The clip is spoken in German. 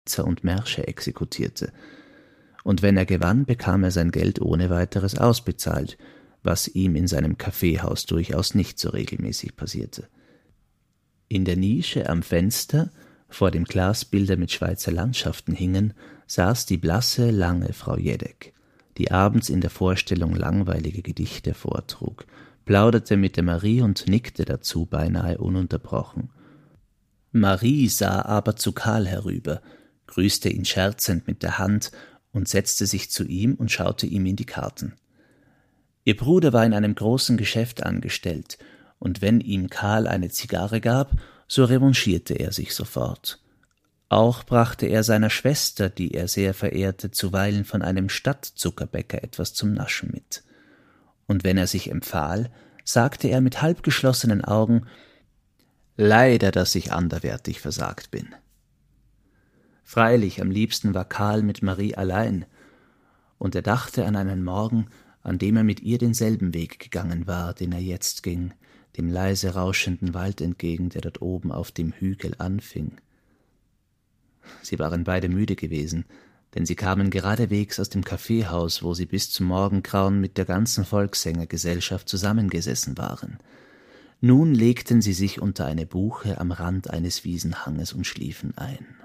und Märsche exekutierte. Und wenn er gewann, bekam er sein Geld ohne weiteres ausbezahlt, was ihm in seinem Kaffeehaus durchaus nicht so regelmäßig passierte. In der Nische am Fenster, vor dem Glasbilder mit Schweizer Landschaften hingen, saß die blasse, lange Frau Jedek, die abends in der Vorstellung langweilige Gedichte vortrug, plauderte mit der Marie und nickte dazu beinahe ununterbrochen. Marie sah aber zu Karl herüber, grüßte ihn scherzend mit der Hand und setzte sich zu ihm und schaute ihm in die Karten. Ihr Bruder war in einem großen Geschäft angestellt, und wenn ihm Karl eine Zigarre gab, so revanchierte er sich sofort. Auch brachte er seiner Schwester, die er sehr verehrte, zuweilen von einem Stadtzuckerbäcker etwas zum Naschen mit. Und wenn er sich empfahl, sagte er mit halbgeschlossenen Augen: »Leider, dass ich anderwärtig versagt bin.« Freilich, am liebsten war Karl mit Marie allein, und er dachte an einen Morgen, an dem er mit ihr denselben Weg gegangen war, den er jetzt ging, dem leise rauschenden Wald entgegen, der dort oben auf dem Hügel anfing. Sie waren beide müde gewesen, denn sie kamen geradewegs aus dem Kaffeehaus, wo sie bis zum Morgengrauen mit der ganzen Volkssängergesellschaft zusammengesessen waren. Nun legten sie sich unter eine Buche am Rand eines Wiesenhanges und schliefen ein.